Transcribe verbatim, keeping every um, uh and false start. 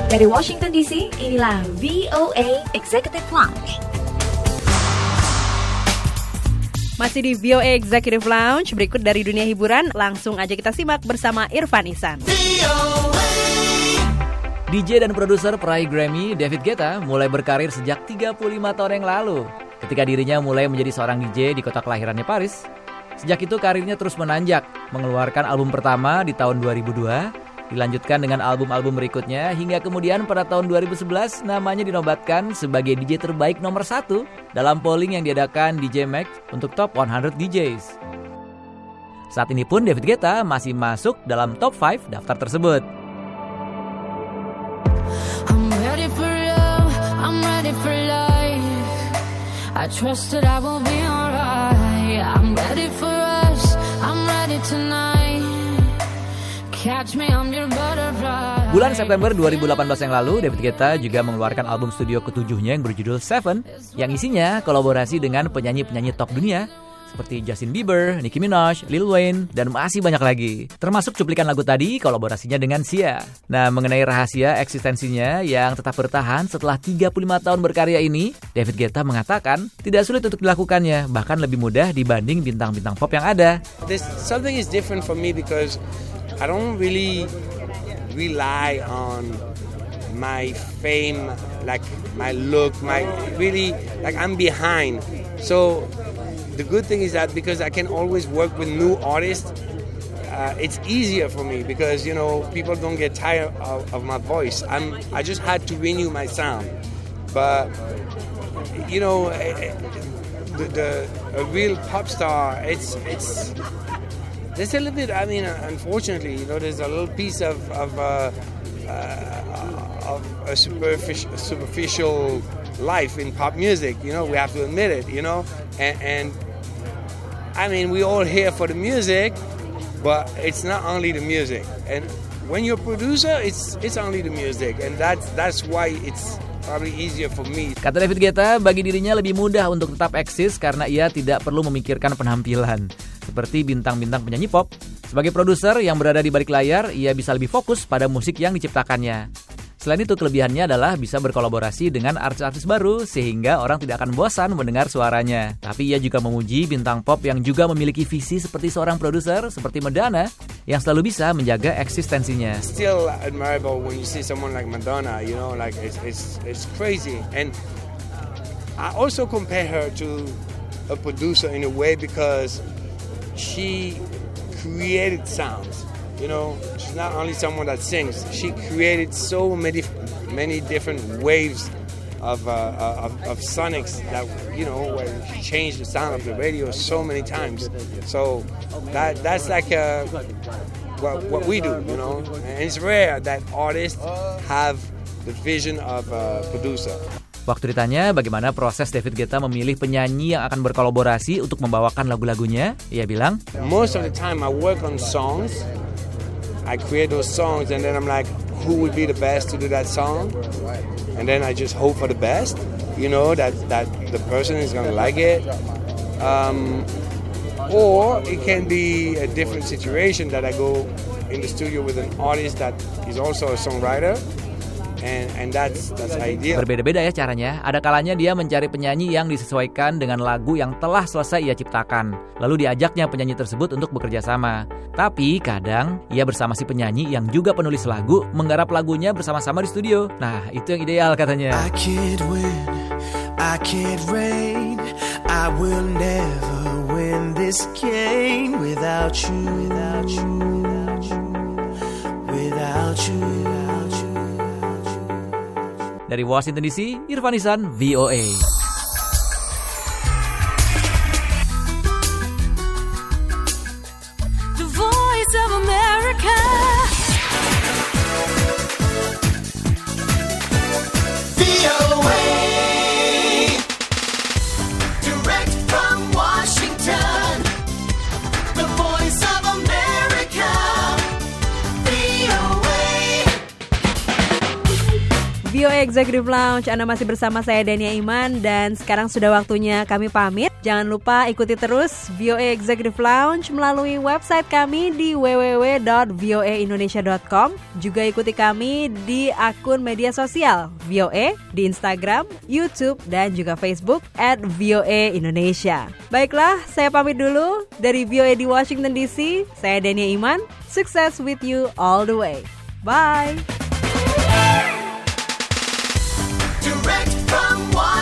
Dari Washington D C, inilah V O A Executive Lounge. Masih di V O A Executive Lounge, berikut dari dunia hiburan, langsung aja kita simak bersama Irfan Ihsan. D J dan produser peraih Grammy, David Guetta, mulai berkarir sejak tiga puluh lima tahun yang lalu. Ketika dirinya mulai menjadi seorang D J di kota kelahirannya Paris. Sejak itu karirnya terus menanjak, mengeluarkan album pertama di tahun dua ribu dua, dilanjutkan dengan album-album berikutnya, hingga kemudian pada tahun dua ribu sebelas namanya dinobatkan sebagai D J terbaik nomor satu dalam polling yang diadakan D J Mag untuk Top seratus D Js. Saat ini pun David Guetta masih masuk dalam Top lima daftar tersebut. I'm ready for love, I'm ready for life. I trust that I will be alright. I'm ready for us, I'm ready tonight. Catch me, I'm your butterfly. Bulan September dua ribu delapan belas yang lalu, David Guetta juga mengeluarkan album studio ketujuhnya yang berjudul Seven, yang isinya kolaborasi dengan penyanyi-penyanyi top dunia seperti Justin Bieber, Nicki Minaj, Lil Wayne, dan masih banyak lagi. Termasuk cuplikan lagu tadi, kolaborasinya dengan Sia. Nah, mengenai rahasia eksistensinya yang tetap bertahan setelah tiga puluh lima tahun berkarya ini, David Guetta mengatakan tidak sulit untuk dilakukannya, bahkan lebih mudah dibanding bintang-bintang pop yang ada. There's something is different for me because I don't really rely on my fame, like my look, my really, like I'm behind. So the good thing is that because I can always work with new artists, uh, it's easier for me because, you know, people don't get tired of, of my voice. I'm, I just had to renew my sound. But, you know, the, the a real pop star, it's, it's, there's a little bit, I mean, unfortunately, you know, there's a little piece of, of, uh, uh, of a superficial, superficial life in pop music, you know, we have to admit it, you know, and, and I mean, we all here for the music, but it's not only the music. And when you're a producer, it's it's only the music, and that's that's why it's probably easier for me. Kata David Guetta, bagi dirinya lebih mudah untuk tetap eksis karena ia tidak perlu memikirkan penampilan. Seperti bintang-bintang penyanyi pop, sebagai produser yang berada di balik layar, ia bisa lebih fokus pada musik yang diciptakannya. Selain itu, kelebihannya adalah bisa berkolaborasi dengan artis-artis baru sehingga orang tidak akan bosan mendengar suaranya. Tapi ia juga memuji bintang pop yang juga memiliki visi seperti seorang produser seperti Madonna yang selalu bisa menjaga eksistensinya. Still admirable when you see someone like Madonna, you know, like it's it's it's crazy. And I also compare her to a producer in a way because she created sounds. You know, she's not only someone that sings. She created so many, many different waves of uh, of, of sonics that, you know, where she changed the sound of the radio so many times. So that that's like uh, what what we do, you know. And it's rare that artists have the vision of a producer. Waktu ditanya bagaimana proses David Guetta memilih penyanyi yang akan berkolaborasi untuk membawakan lagu-lagunya, ia bilang, most of the time I work on songs. I create those songs and then I'm like, who would be the best to do that song? And then I just hope for the best, you know, that, that the person is gonna like it. Um, or it can be a different situation that I go in the studio with an artist that is also a songwriter. And, and that's, that's ideal. Berbeda-beda ya caranya. Ada kalanya dia mencari penyanyi yang disesuaikan dengan lagu yang telah selesai ia ciptakan. Lalu diajaknya penyanyi tersebut untuk bekerja sama. Tapi kadang ia bersama si penyanyi yang juga penulis lagu menggarap lagunya bersama-sama di studio. Nah, itu yang ideal katanya. I can't win, I can't reign, I will never win this game without you, without you, without you, without you, without you. Dari Washington D C, Irfan Ihsan, V O A. The Voice of America. V O A. Direct from Washington. The Voice of America. V O A. V O A Executive Lounge, Anda masih bersama saya Dania Iman. Dan sekarang sudah waktunya kami pamit. Jangan lupa ikuti terus V O A Executive Lounge melalui website kami di w w w dot v o a indonesia dot com. Juga ikuti kami di akun media sosial V O A di Instagram, YouTube, dan juga Facebook at V O A Indonesia. Baiklah, saya pamit dulu dari V O A di Washington D C. Saya Dania Iman. Success with you all the way. Bye. Direct from Washington.